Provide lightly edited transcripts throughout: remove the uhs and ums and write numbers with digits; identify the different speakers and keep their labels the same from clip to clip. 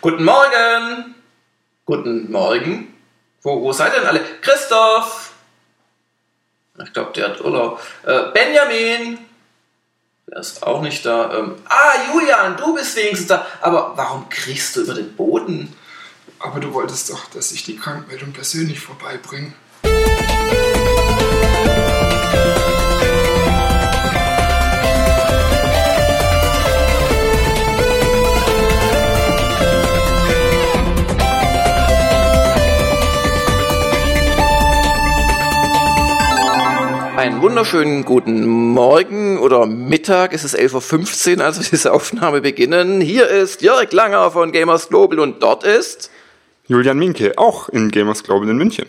Speaker 1: Guten Morgen! Guten Morgen? Wo seid ihr denn alle? Christoph! Ich glaube, der hat Urlaub. Benjamin! Der ist auch nicht da. Julian, du bist wenigstens da. Aber warum kriegst du über den Boden?
Speaker 2: Aber du wolltest doch, dass ich die Krankmeldung persönlich vorbeibringe.
Speaker 1: Einen wunderschönen guten Morgen oder Mittag, es ist 11.15 Uhr, als wir diese Aufnahme beginnen. Hier ist Jörg Langer von Gamers Global und dort ist
Speaker 3: Julian Minke, auch in Gamers Global in München.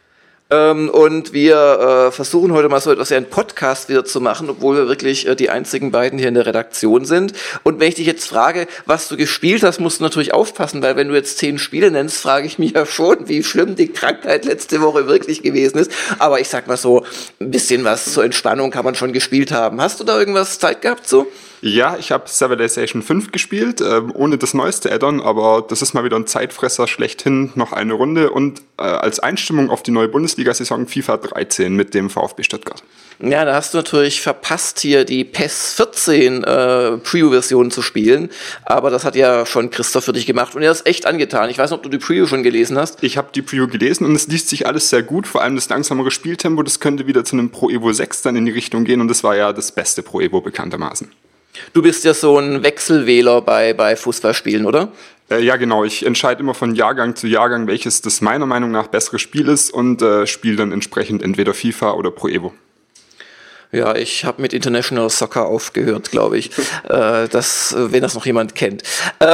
Speaker 1: Und wir versuchen heute mal so etwas wie einen Podcast wieder zu machen, obwohl wir wirklich die einzigen beiden hier in der Redaktion sind. Und wenn ich dich jetzt frage, was du gespielt hast, musst du natürlich aufpassen, weil wenn du jetzt 10 Spiele nennst, frage ich mich ja schon, wie schlimm die Krankheit letzte Woche wirklich gewesen ist. Aber ich sag mal so, ein bisschen was zur Entspannung kann man schon gespielt haben. Hast du da irgendwas Zeit gehabt so?
Speaker 3: Ja, ich habe Civilization 5 gespielt, ohne das neueste Add-on, aber das ist mal wieder ein Zeitfresser schlechthin, noch eine Runde und als Einstimmung auf die neue Bundesliga-Saison FIFA 13 mit dem VfB Stuttgart.
Speaker 1: Ja, da hast du natürlich verpasst, hier die PES 14 Preview-Version zu spielen, aber das hat ja schon Christoph für dich gemacht und er ist echt angetan. Ich weiß nicht, ob du die Preview schon gelesen hast.
Speaker 3: Ich habe die Preview gelesen und es liest sich alles sehr gut, vor allem das langsamere Spieltempo, das könnte wieder zu einem Pro Evo 6 dann in die Richtung gehen und das war ja das beste Pro Evo bekanntermaßen.
Speaker 1: Du bist ja so ein Wechselwähler bei Fußballspielen, oder?
Speaker 3: Ja, genau. Ich entscheide immer von Jahrgang zu Jahrgang, welches das meiner Meinung nach bessere Spiel ist und spiele dann entsprechend entweder FIFA oder Pro Evo.
Speaker 1: Ja, ich habe mit International Soccer aufgehört, glaube ich, wenn das noch jemand kennt.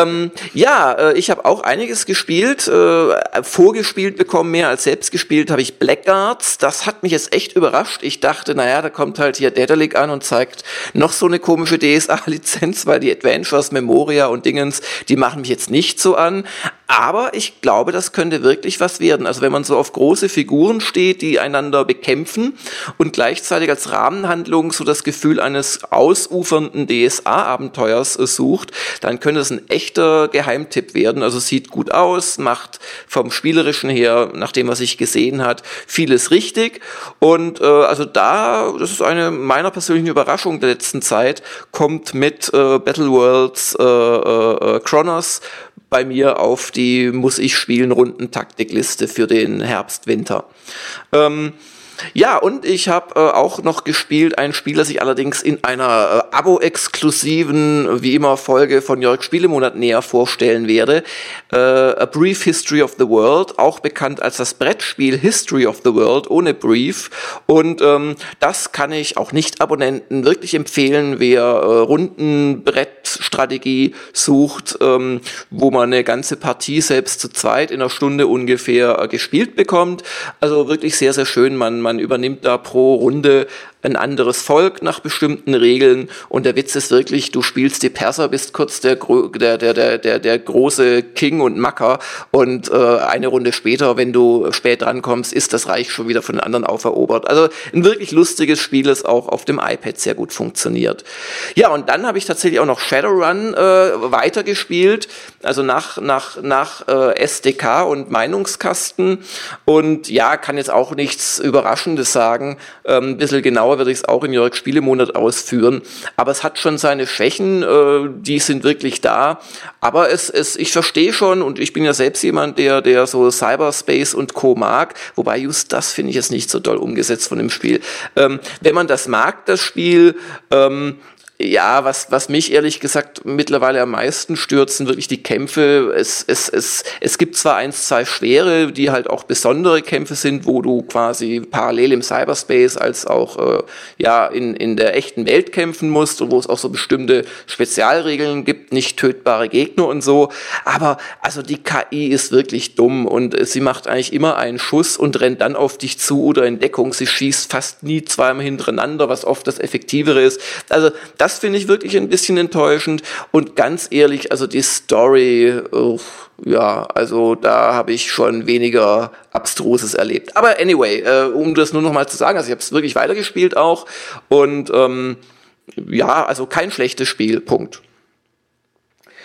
Speaker 1: Ich habe auch einiges gespielt, vorgespielt bekommen, mehr als selbst gespielt habe ich Blackguards. Das hat mich jetzt echt überrascht. Ich dachte, da kommt halt hier Daedalic an und zeigt noch so eine komische DSA-Lizenz, weil die Adventures, Memoria und Dingens, die machen mich jetzt nicht so an. Aber ich glaube, das könnte wirklich was werden. Also wenn man so auf große Figuren steht, die einander bekämpfen und gleichzeitig als Rahmenhandlung so das Gefühl eines ausufernden DSA-Abenteuers sucht, dann könnte es ein echter Geheimtipp werden. Also sieht gut aus, macht vom Spielerischen her, nach dem, was ich gesehen hat, vieles richtig. Und das ist eine meiner persönlichen Überraschungen der letzten Zeit, kommt mit Battle Worlds Chronos bei mir auf die Muss-ich-spielen-Runden-Taktikliste für den Herbst-Winter. Und ich habe auch noch gespielt, ein Spiel, das ich allerdings in einer Abo-exklusiven, wie immer, Folge von Jörg Spielemonat näher vorstellen werde. A Brief History of the World, auch bekannt als das Brettspiel History of the World ohne Brief. Und das kann ich auch Nicht-Abonnenten wirklich empfehlen, wer Rundenbrettstrategie sucht, wo man eine ganze Partie selbst zu zweit in einer Stunde ungefähr gespielt bekommt. Also wirklich sehr, sehr schön. Man übernimmt da pro Runde ein anderes Volk nach bestimmten Regeln und der Witz ist wirklich, du spielst die Perser, bist kurz der große King und Macker und eine Runde später, wenn du spät drankommst, ist das Reich schon wieder von den anderen auferobert. Also ein wirklich lustiges Spiel, das auch auf dem iPad sehr gut funktioniert. Ja, und dann habe ich tatsächlich auch noch Shadowrun weitergespielt, also nach SDK und Meinungskasten und ja, kann jetzt auch nichts Überraschendes sagen, ein bisschen genauer werde ich es auch in Jörg Spielemonat ausführen, aber es hat schon seine Schwächen, die sind wirklich da, aber ich verstehe schon und ich bin ja selbst jemand, der so Cyberspace und Co. mag, wobei just das finde ich jetzt nicht so doll umgesetzt von dem Spiel. Wenn man das mag, das Spiel, was mich ehrlich gesagt mittlerweile am meisten stört, sind wirklich die Kämpfe. Es gibt zwar 1, 2 schwere, die halt auch besondere Kämpfe sind, wo du quasi parallel im Cyberspace als auch in der echten Welt kämpfen musst und wo es auch so bestimmte Spezialregeln gibt, nicht tötbare Gegner und so. Aber also die KI ist wirklich dumm und sie macht eigentlich immer einen Schuss und rennt dann auf dich zu oder in Deckung. Sie schießt fast nie zweimal hintereinander, was oft das Effektivere ist. Also das finde ich wirklich ein bisschen enttäuschend und ganz ehrlich, also die Story, also da habe ich schon weniger Abstruses erlebt. Aber anyway, um das nur noch mal zu sagen, also ich habe es wirklich weitergespielt auch und also kein schlechtes Spiel, Punkt.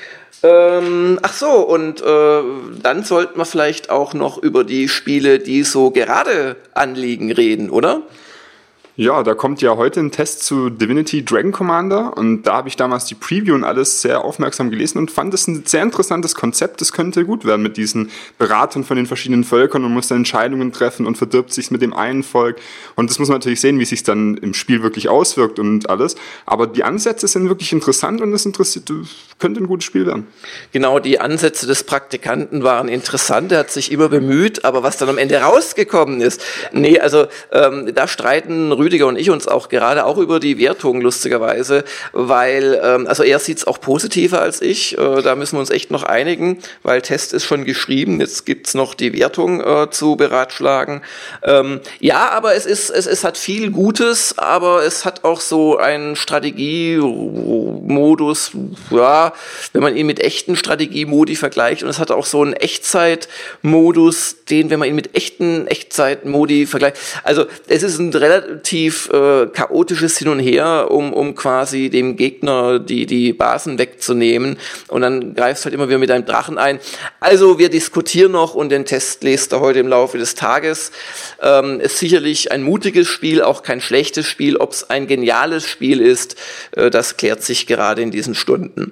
Speaker 1: Ach so, und dann sollten wir vielleicht auch noch über die Spiele, die so gerade anliegen, reden, oder?
Speaker 3: Ja, da kommt ja heute ein Test zu Divinity Dragon Commander und da habe ich damals die Preview und alles sehr aufmerksam gelesen und fand es ein sehr interessantes Konzept. Das könnte gut werden mit diesen Beratern von den verschiedenen Völkern und muss dann Entscheidungen treffen und verdirbt sich mit dem einen Volk. Und das muss man natürlich sehen, wie sich dann im Spiel wirklich auswirkt und alles. Aber die Ansätze sind wirklich interessant und es könnte ein gutes Spiel werden.
Speaker 1: Genau, die Ansätze des Praktikanten waren interessant. Er hat sich immer bemüht, aber was dann am Ende rausgekommen ist, nee, also da streiten Rüdiger und ich uns auch gerade auch über die Wertung, lustigerweise, weil, also er sieht es auch positiver als ich, da müssen wir uns echt noch einigen, weil Test ist schon geschrieben, jetzt gibt's noch die Wertung zu beratschlagen. Ja, aber es hat viel Gutes, aber es hat auch so einen Strategiemodus, ja, wenn man ihn mit echten Strategiemodi vergleicht, und es hat auch so einen Echtzeitmodus, den, wenn man ihn mit echten Echtzeitmodi vergleicht, also es ist ein relativ chaotisches Hin und Her, um quasi dem Gegner die Basen wegzunehmen, und dann greifst halt immer wieder mit einem Drachen ein. Also wir diskutieren noch und den Test lest er heute im Laufe des Tages. Ist sicherlich ein mutiges Spiel, auch kein schlechtes Spiel. Ob es ein geniales Spiel ist, das klärt sich gerade in diesen Stunden.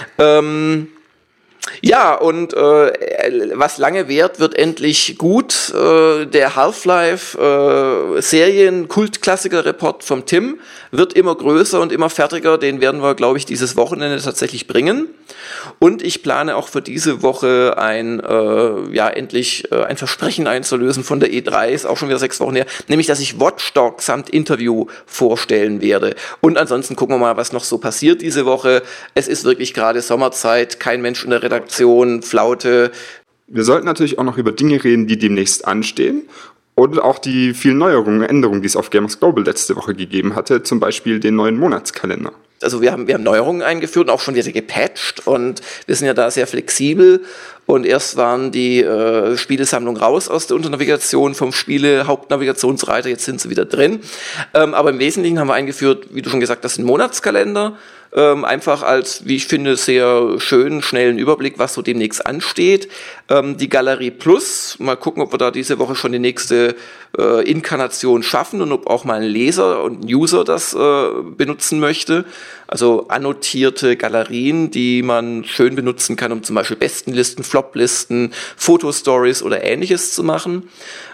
Speaker 1: Ja, und was lange währt, wird endlich gut. Der Half-Life Serien-Kultklassiker-Report vom Tim wird immer größer und immer fertiger. Den werden wir, glaube ich, dieses Wochenende tatsächlich bringen. Und ich plane auch für diese Woche endlich ein Versprechen einzulösen von der E3, ist auch schon wieder 6 Wochen her, nämlich, dass ich Watch Dogs samt Interview vorstellen werde. Und ansonsten gucken wir mal, was noch so passiert diese Woche. Es ist wirklich gerade Sommerzeit, kein Mensch in der Redaktion, Flaute.
Speaker 3: Wir sollten natürlich auch noch über Dinge reden, die demnächst anstehen. Und auch die vielen Neuerungen, Änderungen, die es auf Gamers Global letzte Woche gegeben hatte, zum Beispiel den neuen Monatskalender.
Speaker 1: Also wir haben Neuerungen eingeführt und auch schon wieder gepatcht, und wir sind ja da sehr flexibel, und erst waren die Spielesammlung raus aus der Unternavigation vom Spiele-Hauptnavigationsreiter, jetzt sind sie wieder drin. Aber im Wesentlichen haben wir eingeführt, wie du schon gesagt hast, einen Monatskalender, einfach als, wie ich finde, sehr schönen, schnellen Überblick, was so demnächst ansteht. Die Galerie Plus, mal gucken, ob wir da diese Woche schon die nächste Inkarnation schaffen und ob auch mal ein Leser und ein User das benutzen möchte. Also annotierte Galerien, die man schön benutzen kann, um zum Beispiel Bestenlisten, Floplisten, Fotostories oder Ähnliches zu machen.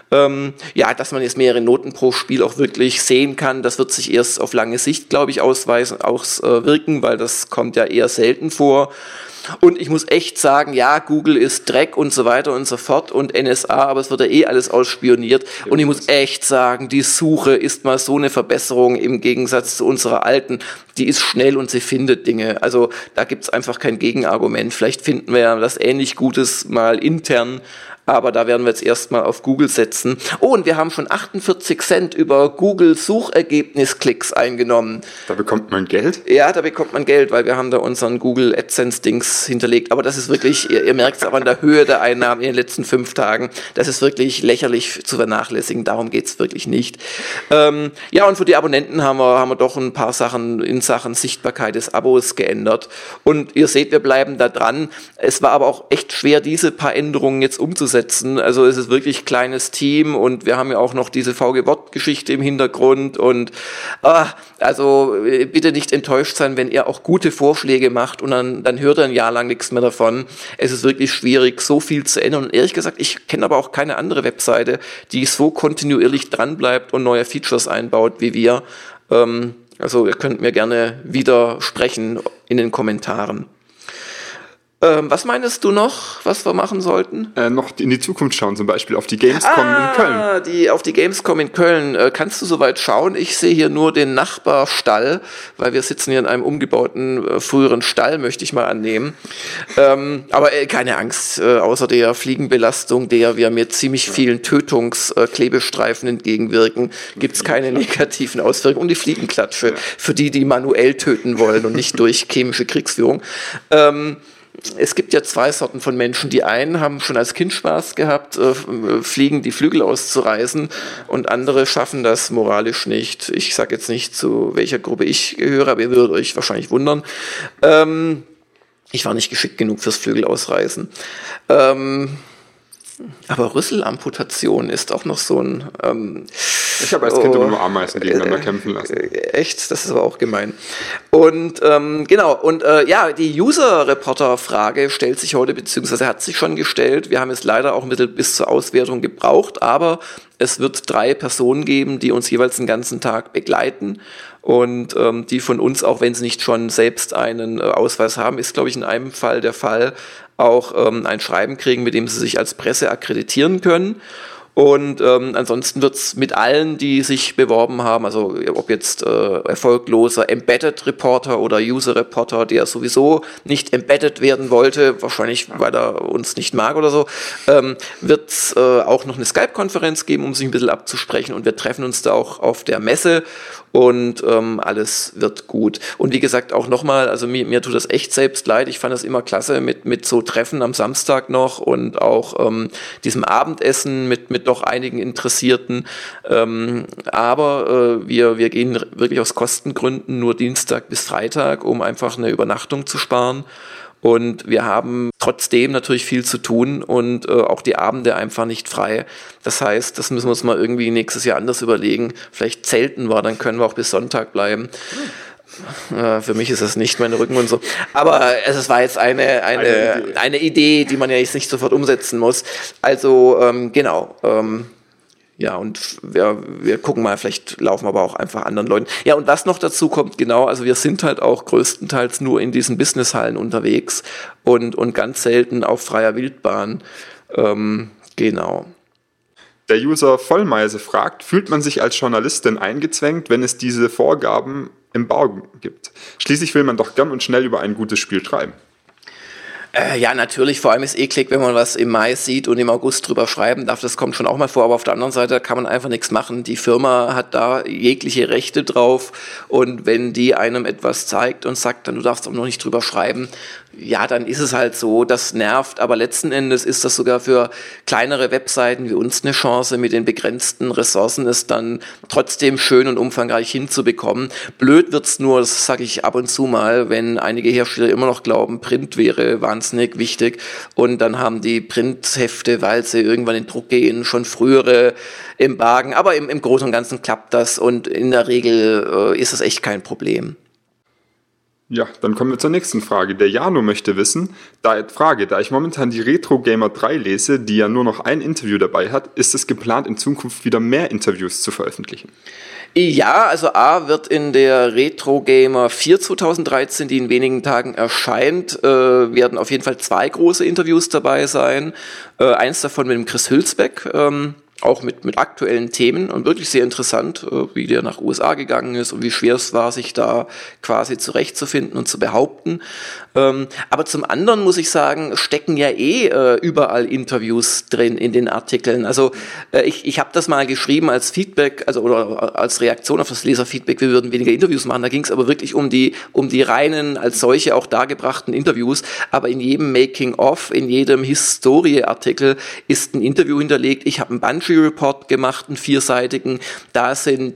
Speaker 1: Dass man jetzt mehrere Noten pro Spiel auch wirklich sehen kann, das wird sich erst auf lange Sicht, glaube ich, auswirken, weil das kommt ja eher selten vor. Und ich muss echt sagen, ja, Google ist Dreck und so weiter und so fort und NSA, aber es wird ja alles ausspioniert. Und ich muss echt sagen, die Suche ist mal so eine Verbesserung im Gegensatz zu unserer alten. Die ist schnell und sie findet Dinge. Also da gibt's einfach kein Gegenargument. Vielleicht finden wir ja was ähnlich Gutes mal intern, aber da werden wir jetzt erstmal auf Google setzen. Oh, und wir haben schon 48 Cent über Google Suchergebnisklicks eingenommen.
Speaker 3: Da bekommt man Geld?
Speaker 1: Ja, da bekommt man Geld, weil wir haben da unseren Google AdSense-Dings hinterlegt. Aber das ist wirklich, ihr merkt es auch an der Höhe der Einnahmen in den letzten 5 Tagen, das ist wirklich lächerlich zu vernachlässigen. Darum geht's wirklich nicht. Und für die Abonnenten haben wir doch ein paar Sachen in Sachen Sichtbarkeit des Abos geändert. Und ihr seht, wir bleiben da dran. Es war aber auch echt schwer, diese paar Änderungen jetzt umzusetzen. Also es ist wirklich kleines Team, und wir haben ja auch noch diese VG-Wort-Geschichte im Hintergrund, und also bitte nicht enttäuscht sein, wenn ihr auch gute Vorschläge macht und dann hört ihr ein Jahr lang nichts mehr davon. Es ist wirklich schwierig, so viel zu ändern, und ehrlich gesagt, ich kenne aber auch keine andere Webseite, die so kontinuierlich dran bleibt und neue Features einbaut wie wir. Also ihr könnt mir gerne widersprechen in den Kommentaren. Was meinst du noch, was wir machen sollten?
Speaker 3: Noch in die Zukunft schauen, zum Beispiel auf die Gamescom in Köln.
Speaker 1: Auf die Gamescom in Köln. Kannst du soweit schauen? Ich sehe hier nur den Nachbarstall, weil wir sitzen hier in einem umgebauten früheren Stall, möchte ich mal annehmen. Aber keine Angst, außer der Fliegenbelastung, der wir mit ziemlich vielen Tötungsklebestreifen entgegenwirken, gibt's keine negativen Auswirkungen. Und die Fliegenklatsche, für die manuell töten wollen und nicht durch chemische Kriegsführung. Es gibt ja 2 Sorten von Menschen. Die einen haben schon als Kind Spaß gehabt, Fliegen die Flügel auszureißen, und andere schaffen das moralisch nicht. Ich sage jetzt nicht, zu welcher Gruppe ich gehöre, aber ihr würdet euch wahrscheinlich wundern. Ich war nicht geschickt genug fürs Flügelausreißen. Aber Rüsselamputation ist auch noch so ein...
Speaker 3: ich habe als Kind immer nur Ameisen gegeneinander kämpfen lassen.
Speaker 1: Echt? Das ist aber auch gemein. Und genau, und die User-Reporter-Frage stellt sich heute, beziehungsweise hat sich schon gestellt. Wir haben es leider auch bis zur Auswertung gebraucht, aber es wird 3 Personen geben, die uns jeweils den ganzen Tag begleiten. Und die von uns, auch wenn sie nicht schon selbst einen Ausweis haben, ist, glaube ich, in einem Fall der Fall, auch ein Schreiben kriegen, mit dem sie sich als Presse akkreditieren können. Und ansonsten wird's mit allen, die sich beworben haben, also ob jetzt erfolgloser Embedded Reporter oder User Reporter, der sowieso nicht embedded werden wollte, wahrscheinlich weil er uns nicht mag oder so, wird's auch noch eine Skype-Konferenz geben, um sich ein bisschen abzusprechen, und wir treffen uns da auch auf der Messe und alles wird gut. Und wie gesagt, auch nochmal, also mir tut das echt selbst leid, ich fand das immer klasse mit so Treffen am Samstag noch und auch diesem Abendessen mit doch einigen Interessierten, aber wir gehen wirklich aus Kostengründen nur Dienstag bis Freitag, um einfach eine Übernachtung zu sparen. Und wir haben trotzdem natürlich viel zu tun und auch die Abende einfach nicht frei. Das heißt, das müssen wir uns mal irgendwie nächstes Jahr anders überlegen. Vielleicht zelten wir, dann können wir auch bis Sonntag bleiben. Für mich ist das nicht mein Rücken und so. Aber es war jetzt eine Idee, die man ja jetzt nicht sofort umsetzen muss. Also genau. Ja, und wir gucken mal, vielleicht laufen wir aber auch einfach anderen Leuten. Ja, und was noch dazu kommt, genau, also wir sind halt auch größtenteils nur in diesen Businesshallen unterwegs und ganz selten auf freier Wildbahn. Genau.
Speaker 3: Der User Vollmeise fragt, fühlt man sich als Journalistin eingezwängt, wenn es diese Vorgaben im Bau gibt? Schließlich will man doch gern und schnell über ein gutes Spiel schreiben.
Speaker 1: Ja, natürlich, vor allem ist eklig, wenn man was im Mai sieht und im August drüber schreiben darf, das kommt schon auch mal vor, aber auf der anderen Seite kann man einfach nichts machen. Die Firma hat da jegliche Rechte drauf, und wenn die einem etwas zeigt und sagt, dann du darfst auch noch nicht drüber schreiben, ja, dann ist es halt so, das nervt, aber letzten Endes ist das sogar für kleinere Webseiten wie uns eine Chance, mit den begrenzten Ressourcen es dann trotzdem schön und umfangreich hinzubekommen. Blöd wird's nur, das sage ich ab und zu mal, wenn einige Hersteller immer noch glauben, Print wäre wahnsinnig wichtig, und dann haben die Printhefte, weil sie irgendwann in Druck gehen, schon frühere Embargen, aber im Großen und Ganzen klappt das, und in der Regel ist das echt kein Problem.
Speaker 3: Ja, dann kommen wir zur nächsten Frage. Der Jano möchte wissen, da ich momentan die Retro Gamer 3 lese, die ja nur noch ein Interview dabei hat, ist es geplant, in Zukunft wieder mehr Interviews zu veröffentlichen?
Speaker 1: Ja, also A wird in der Retro Gamer 4 2013, die in wenigen Tagen erscheint, werden auf jeden Fall 2 große Interviews dabei sein. Eins davon mit dem Chris Hülsbeck, auch mit aktuellen Themen, und wirklich sehr interessant, wie der nach USA gegangen ist und wie schwer es war, sich da quasi zurechtzufinden und zu behaupten. Aber zum anderen muss ich sagen, stecken ja überall Interviews drin in den Artikeln. Also ich habe das mal geschrieben als Feedback, also oder als Reaktion auf das Leserfeedback, wir würden weniger Interviews machen. Da ging es aber wirklich um die reinen, als solche auch dargebrachten Interviews. Aber in jedem Making-of, in jedem Historie-Artikel ist ein Interview hinterlegt. Ich habe einen Bungie-Report gemacht, einen 4-seitigen. Da sind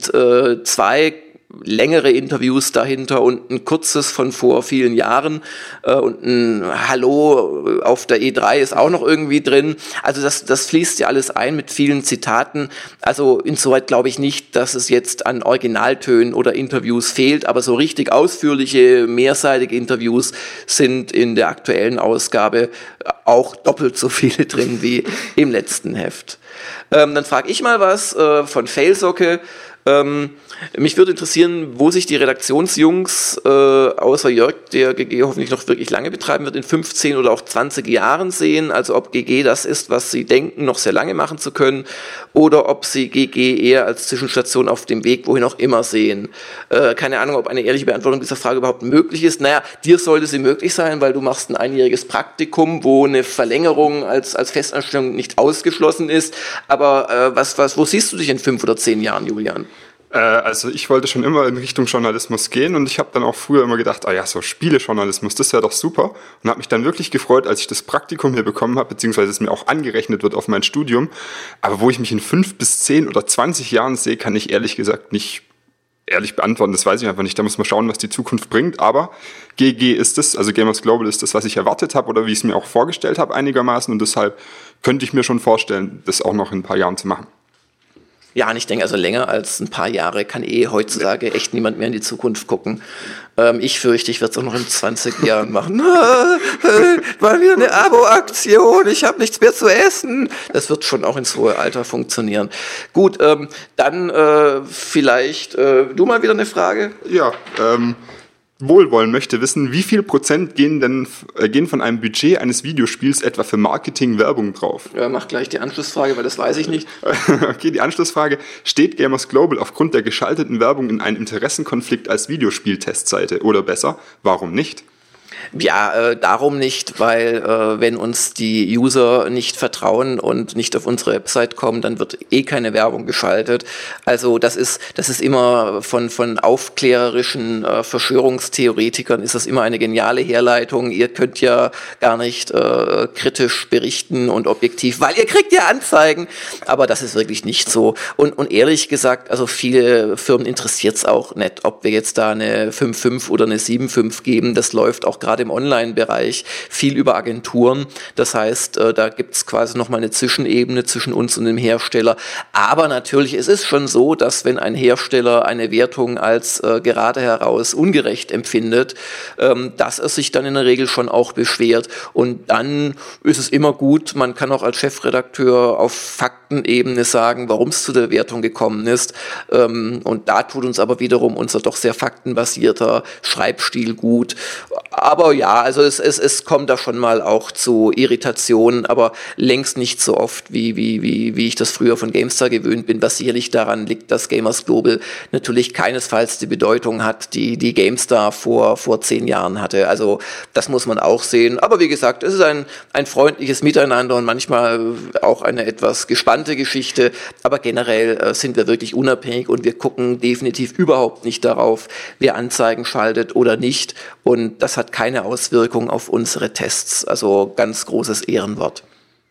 Speaker 1: 2 längere Interviews dahinter und ein kurzes von vor vielen Jahren und ein Hallo auf der E3 ist auch noch irgendwie drin. Also das fließt ja alles ein mit vielen Zitaten. Also insoweit glaube ich nicht, dass es jetzt an Originaltönen oder Interviews fehlt, aber so richtig ausführliche, mehrseitige Interviews sind in der aktuellen Ausgabe auch doppelt so viele drin wie im letzten Heft. Dann frage ich mal was von Failsocke. Mich würde interessieren, wo sich die Redaktionsjungs, außer Jörg, der GG hoffentlich noch wirklich lange betreiben wird, in 15 oder auch 20 Jahren sehen. Also ob GG das ist, was sie denken, noch sehr lange machen zu können, oder ob sie GG eher als Zwischenstation auf dem Weg, wohin auch immer sehen. Keine Ahnung, ob eine ehrliche Beantwortung dieser Frage überhaupt möglich ist. Naja, dir sollte sie möglich sein, weil du machst ein einjähriges Praktikum, wo eine Verlängerung als Festanstellung nicht ausgeschlossen ist. Aber wo siehst du dich in 5 oder 10 Jahren, Julian?
Speaker 3: Also ich wollte schon immer in Richtung Journalismus gehen, und ich habe dann auch früher immer gedacht, so Spielejournalismus, das wäre doch super, und habe mich dann wirklich gefreut, als ich das Praktikum hier bekommen habe, beziehungsweise es mir auch angerechnet wird auf mein Studium. Aber wo ich mich in 5 bis 10 oder 20 Jahren sehe, kann ich ehrlich gesagt nicht ehrlich beantworten, das weiß ich einfach nicht. Da muss man schauen, was die Zukunft bringt. Aber GG ist es, also Gamers Global ist das, was ich erwartet habe oder wie ich es mir auch vorgestellt habe einigermaßen. Und deshalb könnte ich mir schon vorstellen, das auch noch in ein paar Jahren zu machen.
Speaker 1: Ja, und ich denke, also länger als ein paar Jahre kann heutzutage echt niemand mehr in die Zukunft gucken. Ich fürchte, ich werde es auch noch in 20 Jahren machen. War wieder eine Abo-Aktion, ich habe nichts mehr zu essen. Das wird schon auch ins hohe Alter funktionieren. Gut, dann vielleicht du mal wieder eine Frage?
Speaker 3: Ja, Wohlwollen möchte wissen, wie viel Prozent gehen von einem Budget eines Videospiels etwa für Marketing, Werbung drauf?
Speaker 1: Ja, mach gleich die Anschlussfrage, weil das weiß ich nicht.
Speaker 3: Okay, die Anschlussfrage. Steht Gamers Global aufgrund der geschalteten Werbung in einem Interessenkonflikt als Videospiel-Testseite? Oder besser, warum nicht?
Speaker 1: Ja, darum nicht, weil wenn uns die User nicht vertrauen und nicht auf unsere Website kommen, dann wird keine Werbung geschaltet. Also das ist immer von aufklärerischen Verschwörungstheoretikern ist das immer eine geniale Herleitung. Ihr könnt ja gar nicht kritisch berichten und objektiv, weil ihr kriegt ja Anzeigen. Aber das ist wirklich nicht so. Und ehrlich gesagt, also viele Firmen interessiert es auch nicht, ob wir jetzt da eine 5.5 oder eine 7.5 geben. Das läuft auch gerade im Online-Bereich viel über Agenturen. Das heißt, da gibt es quasi nochmal eine Zwischenebene zwischen uns und dem Hersteller. Aber natürlich, es ist schon so, dass wenn ein Hersteller eine Wertung als gerade heraus ungerecht empfindet, dass er sich dann in der Regel schon auch beschwert. Und dann ist es immer gut, man kann auch als Chefredakteur auf Faktenebene sagen, warum es zu der Wertung gekommen ist. Und da tut uns aber wiederum unser doch sehr faktenbasierter Schreibstil gut. Aber ja, also es kommt da schon mal auch zu Irritationen, aber längst nicht so oft, wie ich das früher von GameStar gewöhnt bin, was sicherlich daran liegt, dass Gamers Global natürlich keinesfalls die Bedeutung hat, die GameStar vor 10 Jahren hatte. Also das muss man auch sehen. Aber wie gesagt, es ist ein freundliches Miteinander und manchmal auch eine etwas gespannte Geschichte. Aber generell sind wir wirklich unabhängig und wir gucken definitiv überhaupt nicht darauf, wer Anzeigen schaltet oder nicht. Und das hat keine Auswirkung auf unsere Tests. Also ganz großes Ehrenwort.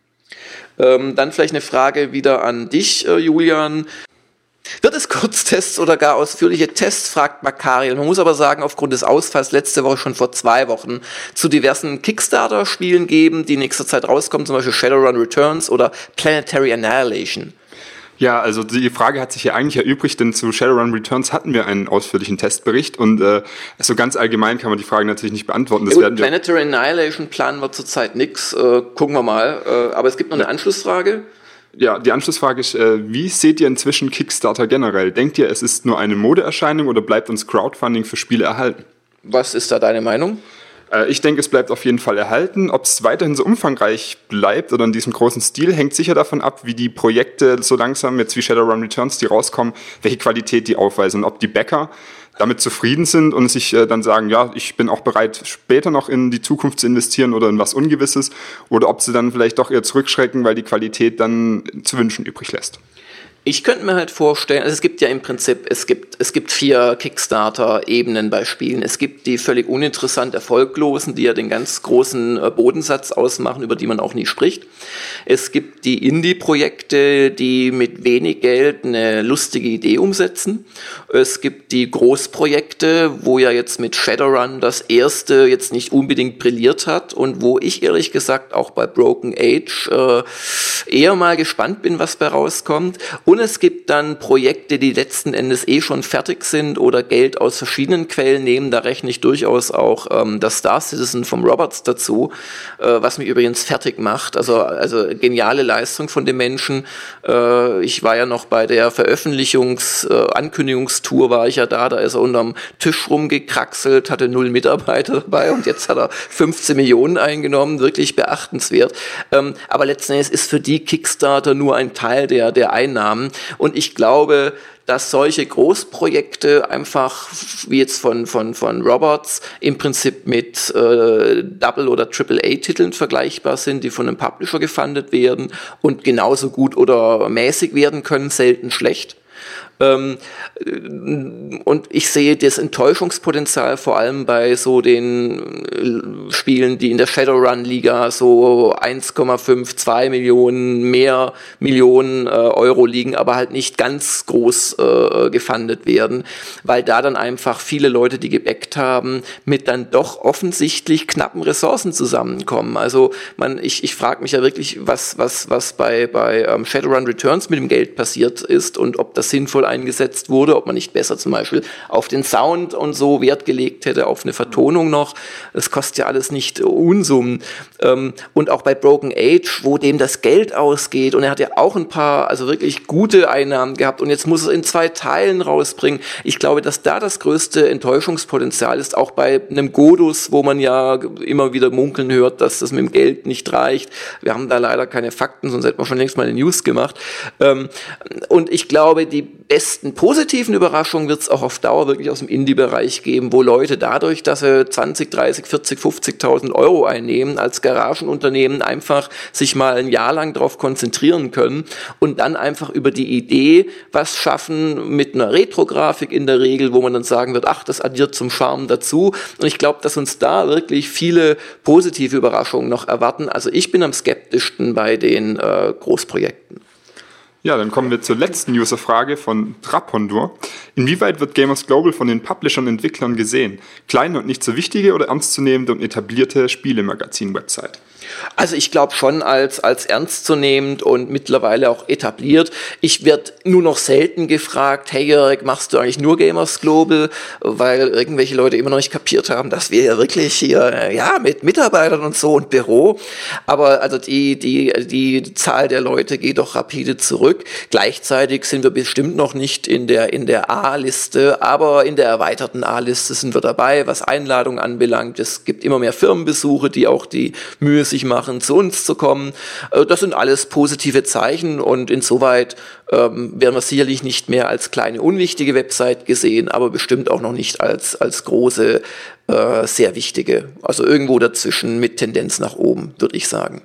Speaker 1: Dann vielleicht eine Frage wieder an dich, Julian. Wird es Kurztests oder gar ausführliche Tests, fragt Makariel. Man muss aber sagen, aufgrund des Ausfalls letzte Woche schon vor 2 Wochen zu diversen Kickstarter-Spielen geben, die in nächster Zeit rauskommen, zum Beispiel Shadowrun Returns oder Planetary Annihilation.
Speaker 3: Ja, also die Frage hat sich ja eigentlich erübrigt, denn zu Shadowrun Returns hatten wir einen ausführlichen Testbericht und so ganz allgemein kann man die Frage natürlich nicht beantworten. Das
Speaker 1: werden Planetary Annihilation planen wir zurzeit nix, gucken wir mal. Aber es gibt noch eine Anschlussfrage.
Speaker 3: Ja, die Anschlussfrage ist, wie seht ihr inzwischen Kickstarter generell? Denkt ihr, es ist nur eine Modeerscheinung oder bleibt uns Crowdfunding für Spiele erhalten?
Speaker 1: Was ist da deine Meinung?
Speaker 3: Ich denke, es bleibt auf jeden Fall erhalten. Ob es weiterhin so umfangreich bleibt oder in diesem großen Stil, hängt sicher davon ab, wie die Projekte so langsam, jetzt wie Shadowrun Returns, die rauskommen, welche Qualität die aufweisen. Ob die Backer damit zufrieden sind und sich dann sagen, ja, ich bin auch bereit, später noch in die Zukunft zu investieren oder in was Ungewisses. Oder ob sie dann vielleicht doch eher zurückschrecken, weil die Qualität dann zu wünschen übrig lässt.
Speaker 1: Ich könnte mir halt vorstellen, also es gibt ja im Prinzip, es gibt 4 Kickstarter-Ebenen bei Spielen. Es gibt die völlig uninteressant Erfolglosen, die ja den ganz großen Bodensatz ausmachen, über die man auch nie spricht. Es gibt die Indie-Projekte, die mit wenig Geld eine lustige Idee umsetzen. Es gibt die Großprojekte, wo ja jetzt mit Shadowrun das erste jetzt nicht unbedingt brilliert hat und wo ich ehrlich gesagt auch bei Broken Age eher mal gespannt bin, was bei rauskommt. Und es gibt dann Projekte, die letzten Endes schon fertig sind oder Geld aus verschiedenen Quellen nehmen. Da rechne ich durchaus auch das Star Citizen vom Roberts dazu, was mich übrigens fertig macht. Also geniale Leistung von dem Menschen. Ich war ja noch bei der Ankündigungstour war ich ja da ist er unterm Tisch rumgekraxelt, hatte 0 Mitarbeiter dabei und jetzt hat er 15 Millionen eingenommen. Wirklich beachtenswert. Aber letzten Endes ist für die Kickstarter nur ein Teil der Einnahmen. Und ich glaube, dass solche Großprojekte einfach, wie jetzt von Roberts, im Prinzip mit Double- oder Triple-A-Titeln vergleichbar sind, die von einem Publisher gefundet werden und genauso gut oder mäßig werden können, selten schlecht. Und ich sehe das Enttäuschungspotenzial vor allem bei so den Spielen, die in der Shadowrun-Liga so 1,5, 2 Millionen Euro liegen, aber halt nicht ganz groß gefundet werden, weil da dann einfach viele Leute, die gebackt haben, mit dann doch offensichtlich knappen Ressourcen zusammenkommen. Also ich frage mich ja wirklich, was bei Shadowrun Returns mit dem Geld passiert ist und ob das sinnvoll eingesetzt wurde, ob man nicht besser zum Beispiel auf den Sound und so Wert gelegt hätte, auf eine Vertonung noch. Das kostet ja alles nicht Unsummen. Und auch bei Broken Age, wo dem das Geld ausgeht und er hat ja auch ein paar, also wirklich gute Einnahmen gehabt und jetzt muss er in 2 Teilen rausbringen. Ich glaube, dass da das größte Enttäuschungspotenzial ist, auch bei einem Godus, wo man ja immer wieder munkeln hört, dass das mit dem Geld nicht reicht. Wir haben da leider keine Fakten, sonst hätten wir schon längst mal eine News gemacht. Und ich glaube, die besten positiven Überraschungen wird es auch auf Dauer wirklich aus dem Indie-Bereich geben, wo Leute dadurch, dass sie 20, 30, 40, 50.000 Euro einnehmen, als Garagenunternehmen einfach sich mal ein Jahr lang darauf konzentrieren können und dann einfach über die Idee was schaffen mit einer Retro-Grafik in der Regel, wo man dann sagen wird, ach, das addiert zum Charme dazu. Und ich glaube, dass uns da wirklich viele positive Überraschungen noch erwarten. Also ich bin am skeptischsten bei den Großprojekten.
Speaker 3: Ja, dann kommen wir zur letzten Userfrage von Trapondur. Inwieweit wird Gamers Global von den Publishern und Entwicklern gesehen? Kleine und nicht so wichtige oder ernstzunehmende und etablierte Spielemagazin-Website?
Speaker 1: Also ich glaube schon als ernstzunehmend und mittlerweile auch etabliert. Ich werde nur noch selten gefragt, hey Jörg, machst du eigentlich nur Gamers Global? Weil irgendwelche Leute immer noch nicht kapiert haben, dass wir ja wirklich hier, ja, mit Mitarbeitern und so und Büro. Aber also die Zahl der Leute geht doch rapide zurück. Gleichzeitig sind wir bestimmt noch nicht in der A-Liste, aber in der erweiterten A-Liste sind wir dabei, was Einladungen anbelangt. Es gibt immer mehr Firmenbesuche, die auch die Mühe sich machen, zu uns zu kommen. Das sind alles positive Zeichen und insoweit werden wir sicherlich nicht mehr als kleine, unwichtige Website gesehen, aber bestimmt auch noch nicht als große, sehr wichtige. Also irgendwo dazwischen mit Tendenz nach oben, würde ich sagen.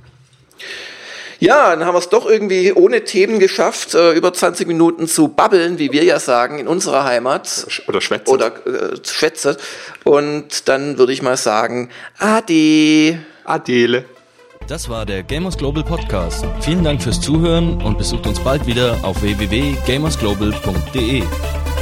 Speaker 1: Ja, dann haben wir es doch irgendwie ohne Themen geschafft, über 20 Minuten zu babbeln, wie wir ja sagen, in unserer Heimat.
Speaker 3: Oder schwätzen.
Speaker 1: Oder schwätzen. Und dann würde ich mal sagen, Ade.
Speaker 3: Adele.
Speaker 4: Das war der Gamers Global Podcast. Vielen Dank fürs Zuhören und besucht uns bald wieder auf www.gamersglobal.de.